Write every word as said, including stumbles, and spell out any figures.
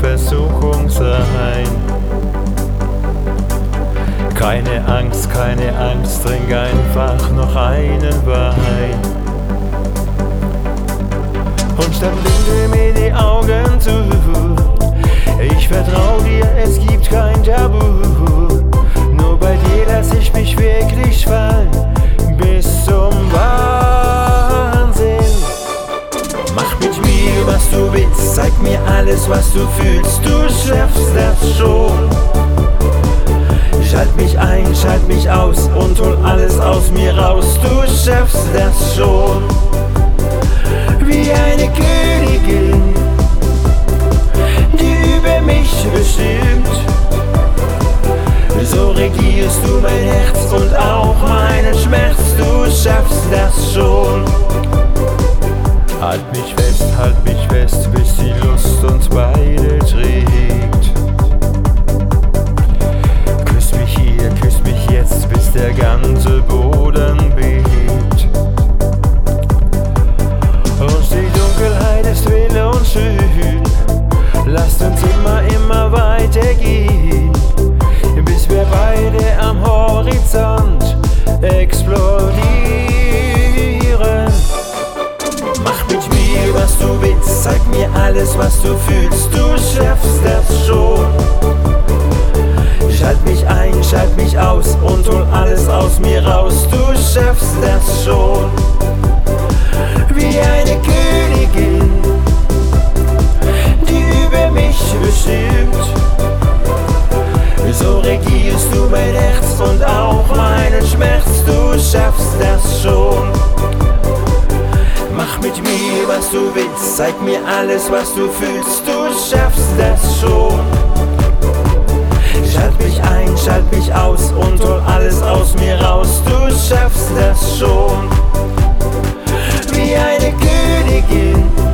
Versuchung sein. Keine Angst, keine Angst, trink einfach noch einen Wein. Und dann binde mir die Augen zu. Ich vertrau dir, es gibt kein Tabu. Nur bei dir lass ich mich wirklich fallen, bis zum Wahnsinn. Mach mit mir, was du willst, zeig mir alles, was du fühlst. Du schaffst das schon. Schalt mich ein, schalt mich aus und hol alles aus mir raus. Du schaffst das schon. Wie eine Königin, die über mich bestimmt. So regierst du mein Herz und auch meinen Schmerz. Du schaffst das schon. Halt mich fest, halt mich fest, bis die Lust uns beide trägt. Küss mich hier, küss mich jetzt, bis der ganze Boden bebt. Und die Dunkelheit ist wild und schön. Lasst uns immer, immer weitergehen, bis wir beide am Horizont explodieren. Mach mit mir, was du willst, zeig mir alles, was du fühlst. Du schaffst das schon. Schalt mich ein, schalt mich aus und hol alles aus mir raus. Du schaffst das schon. Wie eine Königin, die über mich bestimmt. So regierst du mein Herz und auch meinen Schmerz. Du schaffst das schon. Mach mit mir, was du willst, zeig mir alles, was du fühlst. Du schaffst das schon. Schalt mich ein, schalt mich aus und hol alles aus mir raus. Du schaffst das schon. Wie eine Königin,